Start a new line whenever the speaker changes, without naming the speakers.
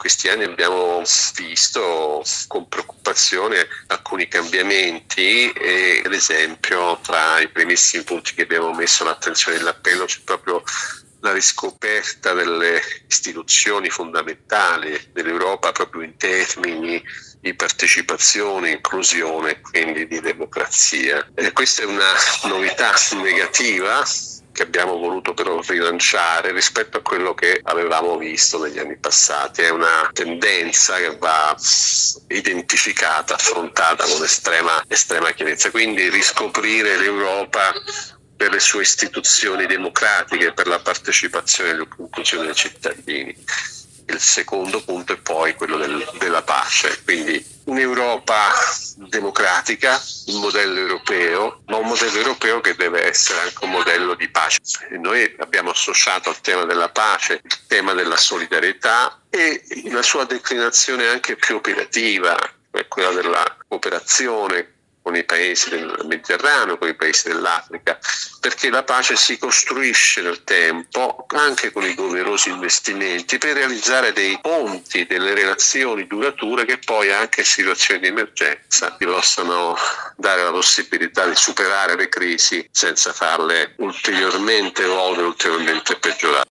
questi anni abbiamo visto con preoccupazione alcuni cambiamenti e, ad esempio, tra i primissimi punti che abbiamo messo all'attenzione dell'appello c'è proprio la riscoperta delle istituzioni fondamentali dell'Europa proprio in termini di partecipazione, inclusione, quindi di democrazia. Questa è una novità negativa che abbiamo voluto però rilanciare rispetto a quello che avevamo visto negli anni passati. È una tendenza che va identificata, affrontata con estrema chiarezza. Quindi riscoprire l'Europa per le sue istituzioni democratiche, per la partecipazione e l'inclusione dei cittadini. Il secondo punto è poi quello della pace, quindi un'Europa democratica, un modello europeo, ma un modello europeo che deve essere anche un modello di pace. E noi abbiamo associato al tema della pace il tema della solidarietà e la sua declinazione anche più operativa, quella della cooperazione con i paesi del Mediterraneo, con i paesi dell'Africa, perché la pace si costruisce nel tempo anche con i doverosi investimenti per realizzare dei ponti, delle relazioni durature che poi anche in situazioni di emergenza ti possano dare la possibilità di superare le crisi senza farle ulteriormente evolvere, ulteriormente peggiorare.